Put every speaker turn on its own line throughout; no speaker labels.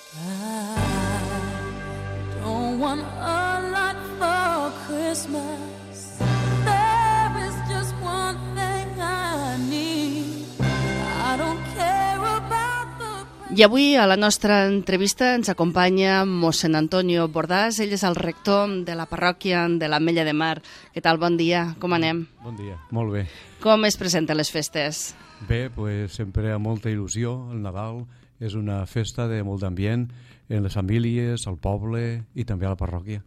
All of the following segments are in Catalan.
I don't want a lot for Christmas. There is just one thing I need. I don't care about the...
I avui a la nostra entrevista ens acompanya mossèn Antonio Bordàs. Ell és el rector de la parròquia de l'Ametlla de Mar. Què tal? Bon dia, com anem?
Bon dia, molt bé.
Com es presenten les festes?
Bé, pues, sempre amb molta il·lusió. El Nadal és una festa de molt d'ambient en les famílies, al poble i també a la parròquia.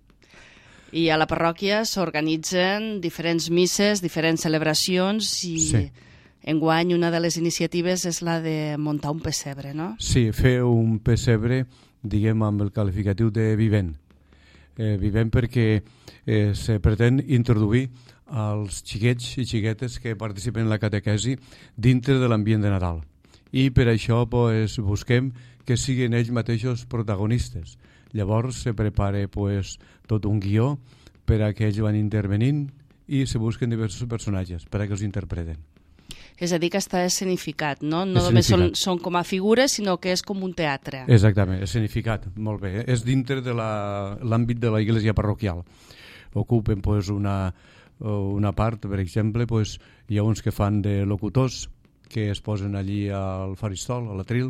I a la parròquia s'organitzen diferents misses, diferents celebracions i
Sí.
enguany una de les iniciatives és la de muntar un pessebre, no?
Sí, fer un pessebre, diguem, amb el qualificatiu de vivent. Vivent perquè se pretén introduir els xiquets i xiquetes que participen en la catequesi dintre de l'ambient de Nadal. I per això pues, busquem que siguin ells mateixos protagonistes. Llavors se prepara pues, tot un guió per a que ells van intervenint i se busquen diversos personatges per a que els interpreten.
És a dir, que està escenificat, no? No només són com a figures, sinó que és com un teatre.
Exactament, escenificat, molt bé. És dintre de l'àmbit de la iglesia parroquial. Ocupen pues, una part, per exemple, pues, hi ha uns que fan de locutors, que es posen allí al faristol, a l'atril,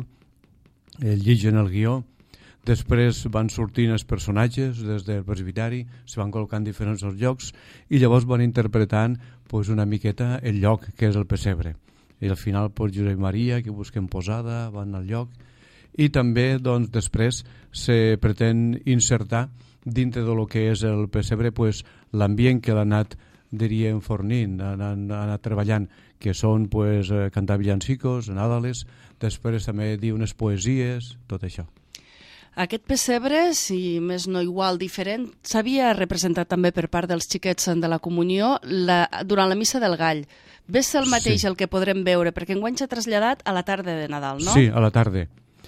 lligen el guió, després van sortint els personatges des del presbiteri, se van col·locant diferents llocs i llavors van interpretant pues, una miqueta el lloc que és el pessebre. I al final pues, Josep i Maria, que busquen posada, van al lloc. I també doncs, després se pretén insertar dintre del que és el pessebre pues, l'ambient que l'ha anat diríem fornint, ha anat treballant, que són pues, cantar villancicos, Nadales, després també dir unes poesies, tot això.
Aquest pessebre, si més no igual, diferent, s'havia representat també per part dels xiquets de la comunió durant la missa del Gall. Ve ser el mateix el que podrem veure, perquè enguany s'ha traslladat a la tarda de Nadal, no?
Sí, a la tarda.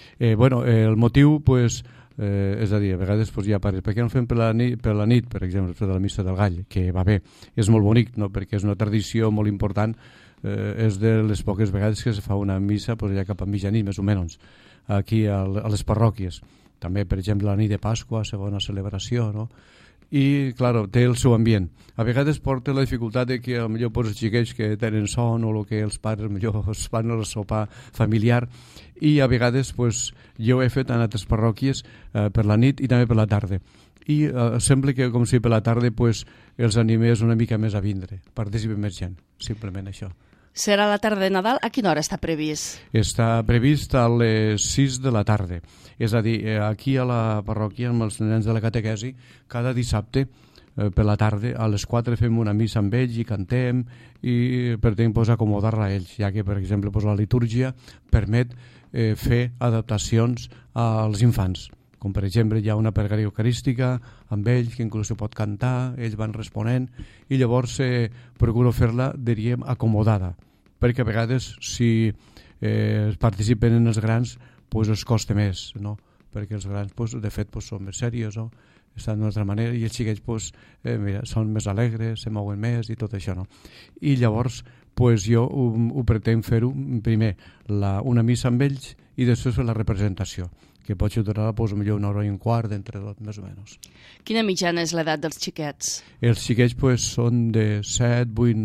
El motiu, pues, és a dir, a vegades pues, ja pares, per què no fem per la nit, per exemple, per la missa del Gall, que va bé, és molt bonic, no? Perquè és una tradició molt important, és de les poques vegades que es fa una missa pues, ja cap a mitjanit, més o menys, aquí a les parròquies. També, per exemple, la nit de Pasqua, segona celebració, no? I, clar, té el seu ambient. A vegades porta la dificultat de que potser pues, els xiquets que tenen son o el que els pares millor es fan el sopar familiar i a vegades pues, jo he fet en altres parròquies per la nit i també per la tarda. I sembla que com si per la tarda pues, els animés una mica més a vindre, participi més gent, simplement això.
Serà la tarda de Nadal. A quina hora està previst?
Està previst a les 6 de la tarda. És a dir, aquí a la parròquia, amb els nens de la catequesi, cada dissabte per la tarda, a les 4 fem una missa amb ells i cantem i pretenem pues, acomodar-la a ells, ja que, per exemple, pues, la litúrgia permet fer adaptacions als infants. Com, per exemple, hi ha una pregària eucarística amb ells, que inclús se pot cantar, ells van responent, i llavors procuro fer-la, diríem, acomodada, perquè a vegades, si participen en els grans, pues, els costa més, no? Perquè els grans, pues, de fet, pues, són més serios, no? Estan d'una altra manera, i els xiquets pues, mira, són més alegres, se mouen més i tot això, no? I llavors, pues, jo ho pretenc fer-ho, primer, una missa amb ells i després fer la representació, que pot durar pues, millor una hora i un quart, d'entre tot, més o menys.
Quina mitjana és l'edat dels xiquets?
Els xiquets pues, són de 7, 8,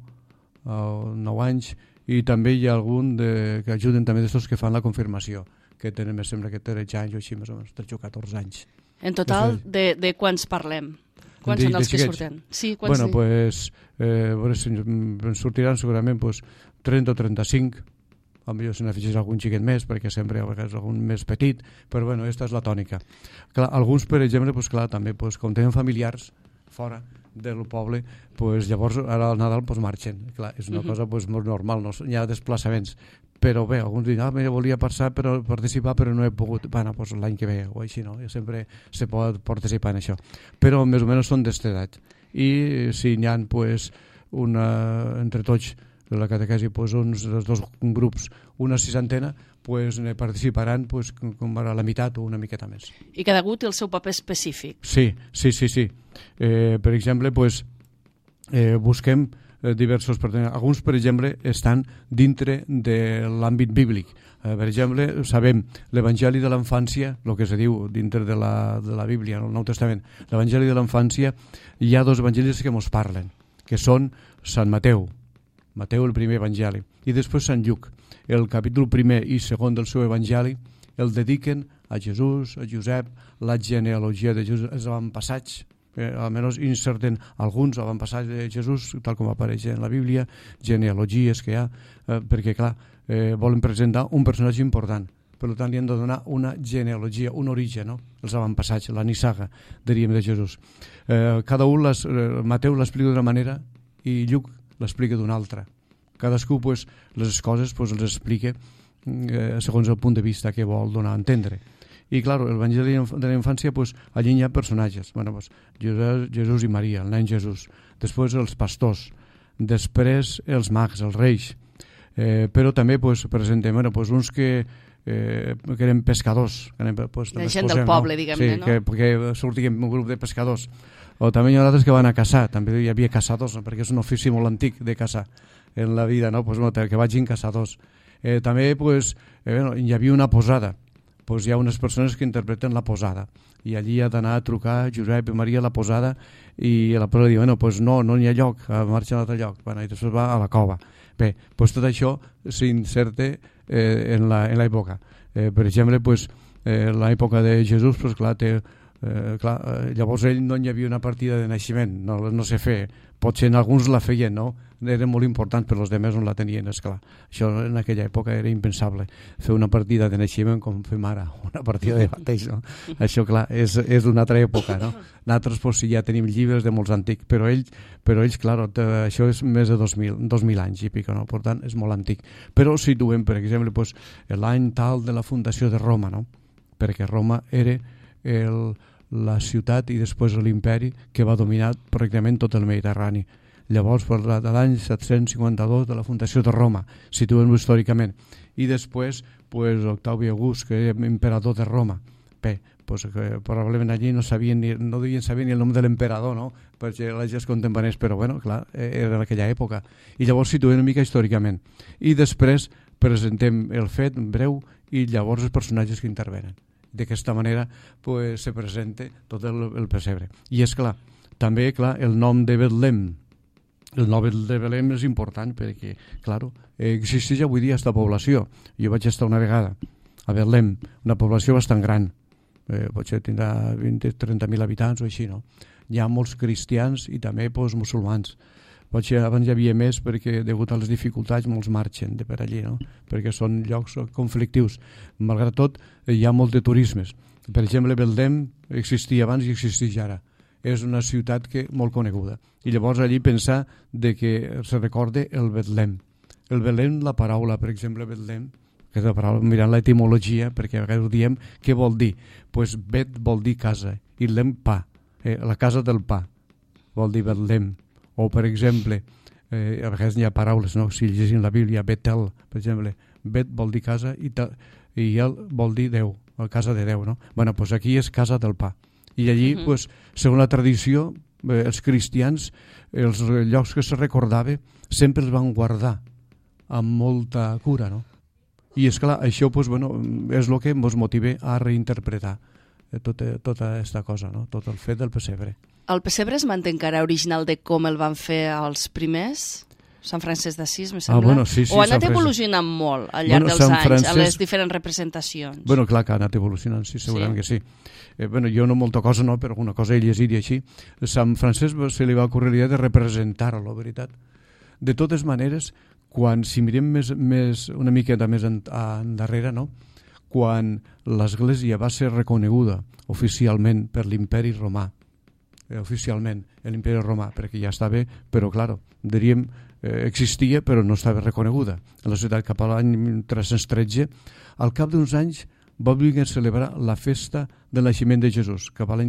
9 anys, i també hi ha algun que ajuden també d'estos que fan la confirmació, que tenen, em sembla que 13 anys o així, més o menys, 13 o 14 anys.
En total, de quants parlem? Quants són els que surten? Sí, quants
pues, sortiran segurament pues, 30 o 35, potser se n'afegeix algun xiquet més, perquè sempre hi ha vegades algun més petit, però bueno, aquesta és la tònica. Clar, alguns, per exemple, pues, clar, també, pues, com tenen familiars fora del poble, pues, llavors ara al Nadal pues, marxen. Clar, és una cosa pues, molt normal, no hi ha desplaçaments. Però bé, alguns diuen, volia participar però no he pogut, bueno, pues, l'any que ve o així, no? Sempre se pot participar en això. Però més o menys són d'esta edat. I si n'hi ha, pues, entre tots, la catequesi, pues, els dos grups, una 60, pues, ne participaran pues, com a la meitat o una miqueta més.
I cada grup té el seu paper específic.
Sí. Per exemple, pues, busquem diversos, alguns, per exemple, estan dintre de l'àmbit bíblic. Per exemple, sabem l'Evangeli de la Infància, el que se diu dintre de la Bíblia, el Nou Testament, l'Evangeli de la Infància, hi ha dos evangelis que ens parlen, que són Sant Mateu, el primer evangeli, i després Sant Lluc. El capítol primer i segon del seu evangeli el dediquen a Jesús, a Josep, la genealogia de Jesús, els avantpassats, almenys inserten alguns avantpassats de Jesús, tal com apareix en la Bíblia, genealogies que hi ha, perquè, clar, volen presentar un personatge important. Per tant, li han de donar una genealogia, un origen, no? Els avantpassats, la nissaga, diríem, de Jesús. Cada un, Mateu l'explica d'una manera i Lluc l'explica d'una altra. Cadascú, pues, les coses pues, les explica segons el punt de vista que vol donar a entendre. I, clar, l'Evangeli de la Infància, pues, allí hi ha personatges. Bueno, pues, Jesús i Maria, el nen Jesús. Després els pastors. Després els mags, els reis. Però també pues, presentem uns que eren pescadors. Pues,
la gent del poble, diguem-ne, no?
Que sortien un grup de pescadors. O també hi ha altres que van a caçar. També hi havia caçadors, no? Perquè és un ofici molt antic de caçar en la vida, no? Pues, que vagin caçadors. També pues, hi havia una posada. Pues hi ha unes persones que interpreten la posada i allí ha d'anar a trucar Josep i Maria a la posada i la posada diu, pues no n'hi ha lloc, marxa a un altre lloc, i després va a la cova. Bé, pues tot això s'inserta en l'època. Per exemple, pues, l'època de Jesús, pues, clar, llavors ell no hi havia una partida de naixement, no se feia. Potser en alguns la feien, no? Era molt important, però els altres no la tenien, esclar. Això en aquella època era impensable, fer una partida de naixement com fem ara, una partida de bateig, no? Això, clar, és d'una altra època, no? Nosaltres, pues, sí, ja tenim llibres de molts antics, però ells, clar, això és més de 2.000 anys i pico, no? Per tant, és molt antic. Però situem, per exemple, pues, l'any tal de la fundació de Roma, no? Perquè Roma era la ciutat i després l'imperi que va dominar pràcticament tot el Mediterrani. Llavors, per l'any 752 de la fundació de Roma, situem-ho històricament. I després, pues, Octavi August, que era emperador de Roma. Bé, pues, probablement allí no devien saber ni el nom de l'emperador, no? Perquè les gens contemporanis, però bueno, clar, era en aquella època. I llavors situem una mica històricament. I després presentem el fet breu i llavors els personatges que intervenen. D'aquesta manera pues, se presenta tot el pessebre. I és clar, també clar, el nom de Betlem. El nom de Betlem és important perquè, clar, existeix avui dia aquesta població. Jo vaig estar una vegada a Betlem, una població bastant gran. Potser tindrà 20-30.000 habitants o així, no? Hi ha molts cristians i també pues, musulmans. Potser abans hi havia més perquè, degut a les dificultats, molts marxen de per allí, no? Perquè són llocs conflictius. Malgrat tot, hi ha molt de turismes. Per exemple, Betlem existia abans i existeix ara. És una ciutat molt coneguda. I llavors allí pensar de que se recorde el Betlem. El Betlem, la paraula, per exemple, Betlem, que és la paraula, mirant l'etimologia, perquè a vegades diem què vol dir. Pues Bet vol dir casa i Lem pa, la casa del pa, vol dir Betlem. O, per exemple, a vegades hi ha paraules, no? Si llegim la Bíblia, Betel, per exemple, Bet vol dir casa i El vol dir Déu, la casa de Déu, no? Bueno, doncs aquí és casa del pa. I allí, pues, segons la tradició, els cristians, els llocs que se recordava, sempre els van guardar amb molta cura, no? I, esclar, això, pues, bueno, és el que ens motiva a reinterpretar tota aquesta cosa, no? Tot el fet del pessebre.
El pessebre es manté encara original de com el van fer els primers? Sant Francesc d'Assís, me sembla?
Bueno, sí,
o ha anat evolucionant molt al llarg dels anys, a les diferents representacions?
Bueno, clar que ha anat evolucionant, sí, segurament que sí. Jo no molta cosa no, però alguna cosa he llegit i així. Sant Francesc se li va ocórrer l'idea de representar-lo, la veritat. De totes maneres, si mirem una miqueta més endarrere, no? Quan l'Església va ser reconeguda oficialment per l'imperi romà, oficialment, l'imperi romà, perquè ja estava, però, clar, diríem, existia, però no estava reconeguda. En la ciutat cap a l'any 313, al cap d'uns anys, va voler celebrar la festa del naixement de Jesús, cap a l'any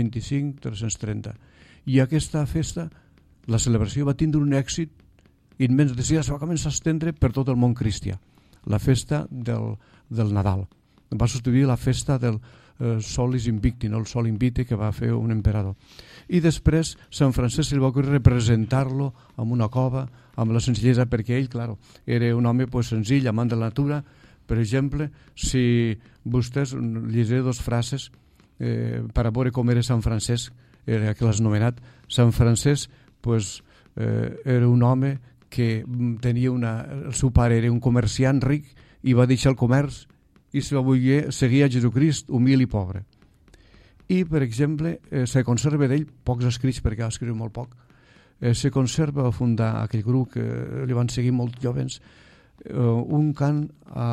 325-330. I aquesta festa, la celebració va tindre un èxit immens, de seguida es va començar a estendre per tot el món cristià. La festa del Nadal. va substituir la festa del Solis Invicti, no? El Sol Invicti que va fer un emperador. I després Sant Francesc se li va ocorrir representar-lo amb una cova, amb la senzillesa, perquè ell, clar, era un home pues, senzill, amant de la natura. Per exemple, si vostès llegiré dos frases per a veure com era Sant Francesc, era que l'has anomenat. Sant Francesc pues, era un home que tenia el seu pare era un comerciant ric i va deixar el comerç i se va voler seguir a Jesucrist humil i pobre. I, per exemple, se conserva d'ell pocs escrits, perquè va escriure molt poc. Se conserva a fundar aquell grup que li van seguir molt jovens, un cant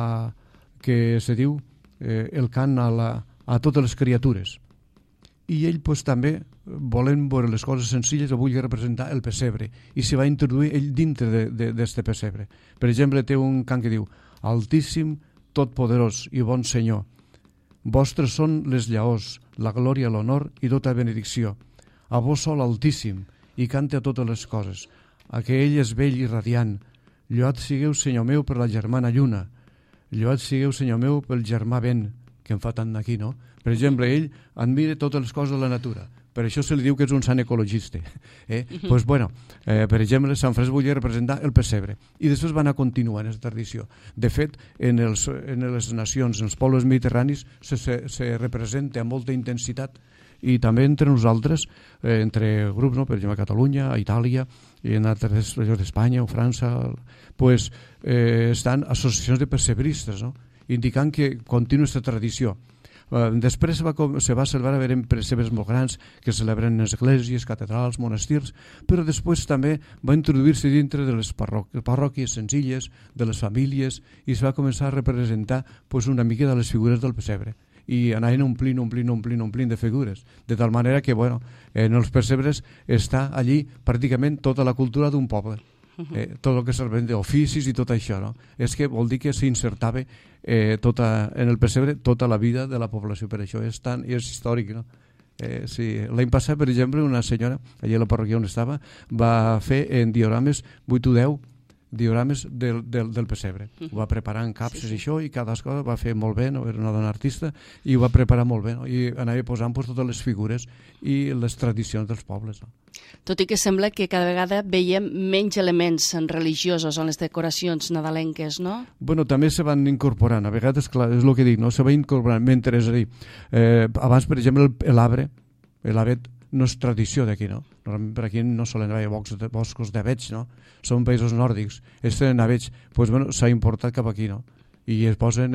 que se diu el cant a totes les criatures. I ell pues, també, volent veure les coses senzilles, volia representar el pessebre i se va introduir ell dintre d'este pessebre. Per exemple, té un cant que diu: Altíssim, totpoderós i bon Senyor, vostres són les llaors, la glòria, l'honor i tota benedicció. A vos sol Altíssim, i cante a totes les coses. A que ell és vell i radiant. Lloat sigueu, Senyor meu, per la germana lluna. Lloat sigueu, Senyor meu, pel germà vent, que em fa tant aquí, no? Per exemple, ell admira totes les coses de la natura. Per això se li diu que és un sant ecologista. Pues, bueno, per exemple, Sant Francesc volia representar el pessebre. I després van a continuar en aquesta tradició. De fet, en les nacions, en els pobles mediterranis, se representa amb molta intensitat i també entre nosaltres, entre grups, no? Per exemple, a Catalunya, a Itàlia, i en altres regions d'Espanya o França, pues, estan associacions de persebristes, no? Indicant que continua aquesta tradició. Després se va celebrar a veure pessebres molt grans que es celebren en esglésies, catedrals, monestirs, però després també va introduir-se dintre de les parròquies senzilles, de les famílies, i es va començar a representar pues, una mica de les figures del pessebre. I anaven omplint de figures, de tal manera que bueno, en els pessebres està allí pràcticament tota la cultura d'un poble. Tot el que serveix d'oficis i tot això, no? És que vol dir que s'insertava en el pessebre tota la vida de la població, per això és històric, no? Sí. L'any passat, per exemple, una senyora, allà a la parròquia on estava, va fer en diorames 8 o 10 diorames del pessebre. Ho va preparar en capses i això, i cada cosa va fer molt bé, no? Era una dona artista, i ho va preparar molt bé, no? I anava posant pues, totes les figures i les tradicions dels pobles, no?
Tot i que sembla que cada vegada veiem menys elements religiosos en les decoracions nadalenques, no? Bueno,
també se van incorporant, a vegades, clar, és el que dic, no? Se va incorporant, mentre, és a dir, abans, per exemple, l'avet no és tradició d'aquí, no? Normalment per aquí no solen haver boscos d'avets, no? Són països nòrdics. Tenen avets, doncs, bueno, s'ha importat cap aquí, no? I es posen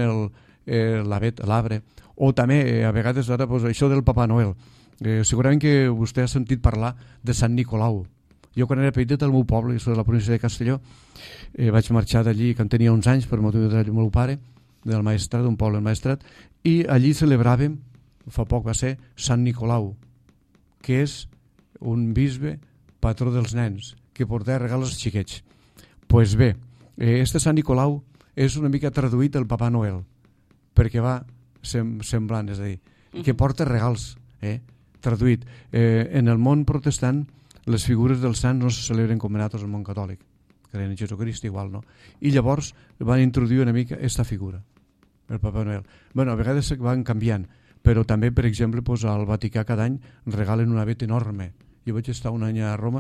l'avet, l'arbre. O també, a vegades, ara, doncs, això del Papa Noel. Segurament que vostè ha sentit parlar de Sant Nicolau. Jo, quan era petit, al meu poble, de la província de Castelló, vaig marxar d'allí quan tenia 11 anys per motiu del meu pare, del Maestrat, d'un poble del Maestrat, i allí celebràvem, fa poc va ser, Sant Nicolau, que és un bisbe patró dels nens, que porta regals als xiquets. Pues bé, este Sant Nicolau és una mica traduït el Papa Noel, perquè va semblant, és a dir, que porta regals, traduït. En el món protestant, les figures dels sants no se celebren com en altres al món catòlic, creien en Jesucrist igual, no? I llavors van introduir una mica aquesta figura, el Papa Noel. Bueno, a vegades van canviant, però també, per exemple, al Vaticà cada any regalen un avet enorme. Jo vaig estar un any a Roma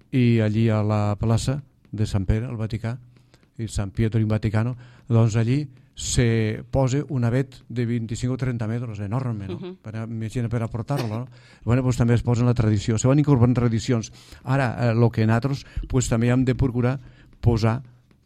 i allí a la plaça de Sant Pere, al Vaticà, i Sant Pietro in Vaticano, doncs allí se posa un avet de 25 o 30 metres, enorme, no? Imagina per a portar-lo, no? Bueno, doncs també es posa en la tradició. Se van incorporant tradicions. Ara, el que nosaltres també hem de procurar posar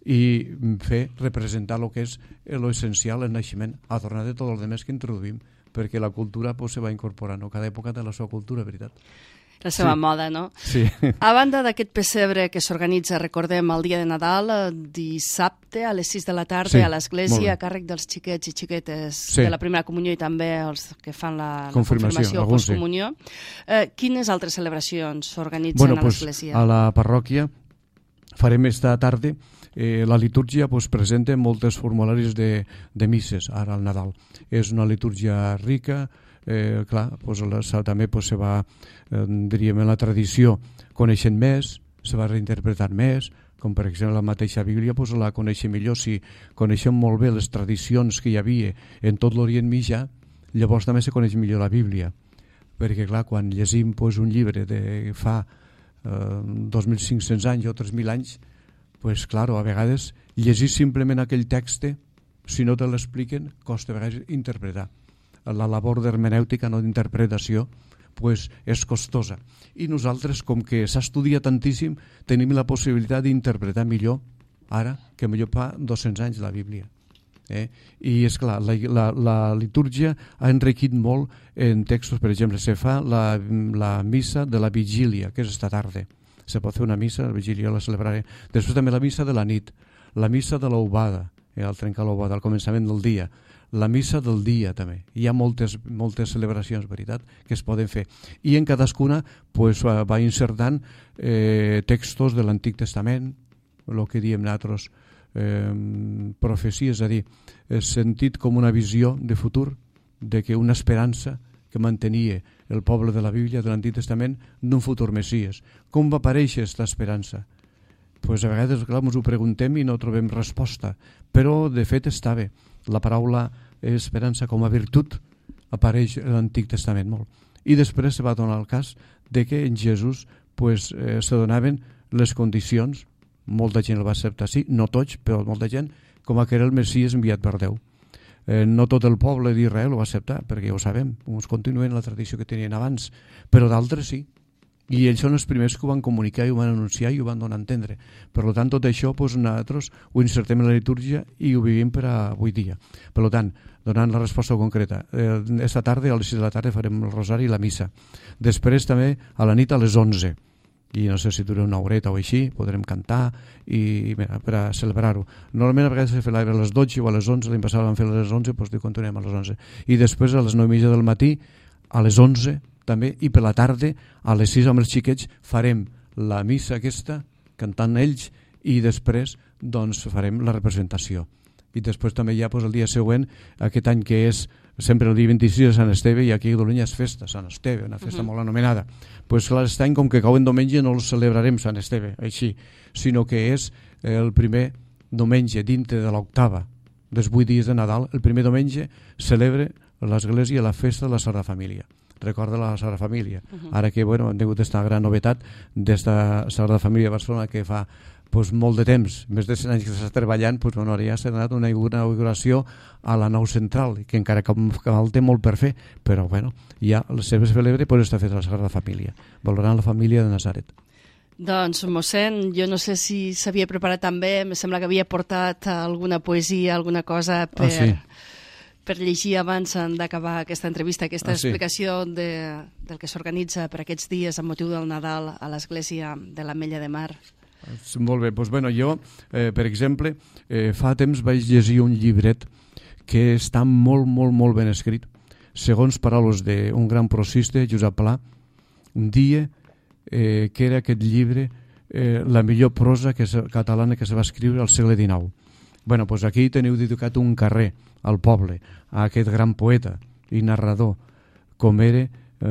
i fer representar el que és l'essencial, el naixement, a tornar de tot el demés que introduïm, perquè la cultura se va incorporant, no? Cada època té la seva cultura, veritat.
La seva moda, no?
Sí.
A banda d'aquest pessebre que s'organitza, recordem, el dia de Nadal, dissabte a les 6 de la tarda a l'església, a càrrec dels xiquets i xiquetes de la primera comunió i també els que fan la confirmació o postcomunió. Quines altres celebracions s'organitzen a l'església?
A la parròquia farem esta tarda la litúrgia presenta molts formularis de misses ara al Nadal. És una litúrgia rica, clar, també se va, diríem, en la tradició coneixent més, se va reinterpretant més, com per exemple la mateixa Bíblia pues, la coneixem millor. Si coneixem molt bé les tradicions que hi havia en tot l'Orient Mitjà, llavors també se coneix millor la Bíblia, perquè clar, quan llegim pues, un llibre de fa 2.500 anys o 3.000 anys, pues, claro, a vegades llegir simplement aquell text, si no te l'expliquen, costa a vegades interpretar. La labor d'hermenèutica, no d'interpretació, pues, és costosa. I nosaltres, com que s'ha estudiat tantíssim, tenim la possibilitat d'interpretar millor ara que millor fa 200 anys la Bíblia. I és clar, la litúrgia ha enriquit molt en textos. Per exemple, se fa la missa de la vigília, que és esta tarda. Se pot fer una missa, la vigília la celebraré. Després també la missa de la nit, la missa de l'oubada, al trencar l'oubada, al començament del dia, la missa del dia també. Hi ha moltes celebracions, veritat, que es poden fer. I en cadascuna pues, va insertant textos de l'Antic Testament, el que diem nosaltres, profecies, és a dir, sentit com una visió de futur, de que una esperança que mantenia el poble de la Bíblia, de l'Antic Testament, d'un futur Messies. Com va aparèixer aquesta esperança? Pues a vegades, clar, ens ho preguntem i no trobem resposta, però de fet està bé. La paraula esperança com a virtut apareix a l'Antic Testament molt. I després se va donar el cas de que en Jesús pues, se donaven les condicions, molta gent el va acceptar, sí, no tots, però molta gent, com que era el Messies enviat per Déu. No tot el poble d'Israel ho va acceptar, perquè ja ho sabem, uns continuen la tradició que tenien abans, però d'altres sí. I ells són els primers que ho van comunicar i ho van anunciar i ho van donar a entendre. Per tant, tot això pues, nosaltres ho insertem en la litúrgia i ho vivim per avui dia. Per tant, donant la resposta concreta, esta tarda a les 6 de la tarda farem el rosari i la missa. Després també a la nit a les 11. I no sé si dura una horeta o així, podrem cantar i mira, per a celebrar-ho. Normalment a vegades se fa a les 12 o a les 11, l'any passat vam fer a les 11, doncs continuem a les 11. I després a les 9:30 del matí, a les 11 també, i per la tarda a les 6 amb els xiquets farem la missa aquesta cantant ells i després doncs farem la representació. I després també hi ha el dia següent, aquest any que és sempre el dia 26 de Sant Esteve, i aquí a Catalunya és festa, Sant Esteve, una festa molt anomenada. Doncs clar, aquest any, com que cau en diumenge, no el celebrarem Sant Esteve així, sinó que és el primer diumenge dintre de l'octava dels 8 dies de Nadal. El primer diumenge celebra l'Església la festa de la Sagrada Família. Recorda la Sagrada Família. Ara que bueno, hem tingut aquesta gran novetat d'esta Sagrada Família de Barcelona que fa molt de temps, més de 100 anys que s'està treballant, bueno, ara ja s'ha donat una inauguració a la nau central, que encara té molt per fer, però bueno, ja el servei celebra i està fet a la Sagrada Família, valorant la família de Nazaret.
Doncs, mossèn, jo no sé si s'havia preparat tan bé, em sembla que havia portat alguna poesia, alguna cosa per llegir abans d'acabar aquesta entrevista, aquesta explicació del que s'organitza per aquests dies amb motiu del Nadal a l'església de l'Ametlla de Mar.
Molt bé, doncs bueno, jo, per exemple, fa temps vaig llegir un llibret que està molt, molt, molt ben escrit. Segons paraules d'un gran prosista, Josep Pla, un dia que era aquest llibre la millor prosa catalana que se va escriure al segle XIX. Bueno, doncs aquí teniu dedicat un carrer al poble, a aquest gran poeta i narrador, com era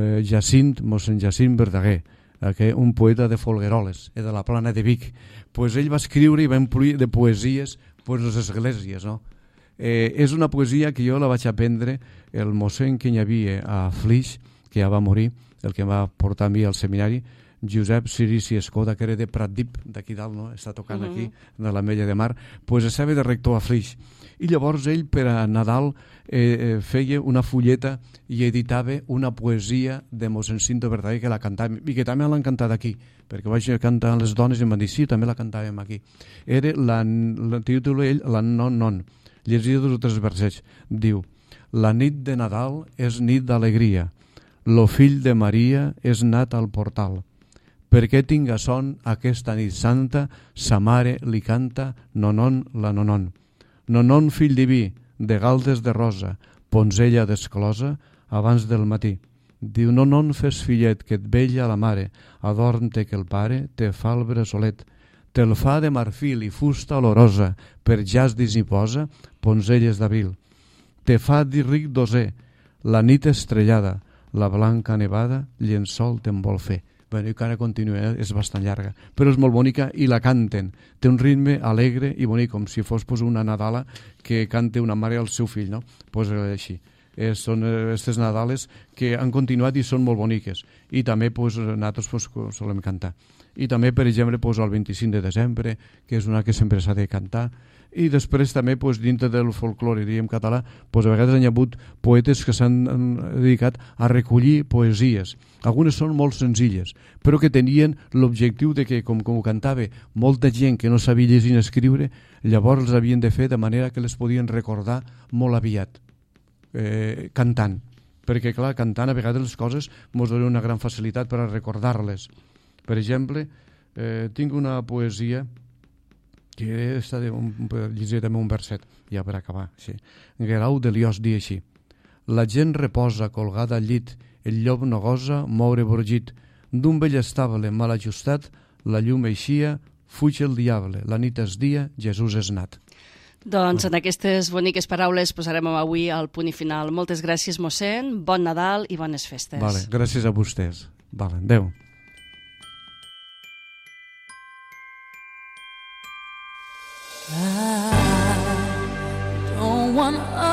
mossèn Jacint Verdaguer, un poeta de Folgueroles, de la Plana de Vic. Pues ell va escriure i va omplir de poesies les esglésies. No? És una poesia que jo la vaig aprendre el mossèn que hi havia a Flix, que ja va morir, el que em va portar a mi al seminari, Josep Cirici Escoda, que era de Pratdip, d'aquí dalt, no? Està tocant aquí, de l'Ametlla de Mar, pues estava de rector a Flix. I llavors ell, per a Nadal, feia una fulleta i editava una poesia de mossèn Cinto Verdaguer que la cantàvem, i que també l'han cantat aquí, perquè vaig cantar a les dones i em van dir, sí, també la cantàvem aquí. Era el títol ell, la non. Llegia 2 o 3 versets. Diu, la nit de Nadal és nit d'alegria, lo fill de Maria és nat al portal. Perquè tinga son aquesta nit santa, sa mare li canta nonon la nonon. Nonon, fill diví, de galtes de rosa, ponzella d'esclosa, abans del matí. Diu, nonon, fes fillet, que et vella la mare, adorm-te que el pare te fa el bressolet. Te'l fa de marfil i fusta olorosa, per jasdis hi posa, ponzelles d'abril. Te fa dir ric doser, la nit estrellada, la blanca nevada, llençol te'n vol fer. Bueno, i encara continua, és bastant llarga, però és molt bonica i la canten. Té un ritme alegre i bonic, com si fos una Nadala que cante una mare al seu fill, no? Pues així. Són aquestes Nadales que han continuat i són molt boniques. I també nosaltres solem cantar. I també, per exemple, el 25 de desembre, que és una que sempre s'ha de cantar. I després també, dintre del folklore, diguem català, a vegades hi ha hagut poetes que s'han dedicat a recollir poesies. Algunes són molt senzilles, però que tenien l'objectiu de que, com ho cantava molta gent que no sabia llegir ni escriure, llavors els havien de fer de manera que les podien recordar molt aviat, cantant. Perquè, clar, cantant a vegades les coses ens donen una gran facilitat per a recordar-les. Per exemple, tinc una poesia que està llegir també un verset, ja per acabar. Així. Guerau de Liós diu així: la gent reposa colgada al llit, el llop no gosa moure borgit, d'un vell estable mal ajustat, la llum eixia, fuig el diable, la nit és dia, Jesús és nat.
Doncs en aquestes boniques paraules posarem avui el punt i final. Moltes gràcies, mossèn, bon Nadal i bones festes.
Vale, gràcies a vostès. Vale, adeu.
I don't want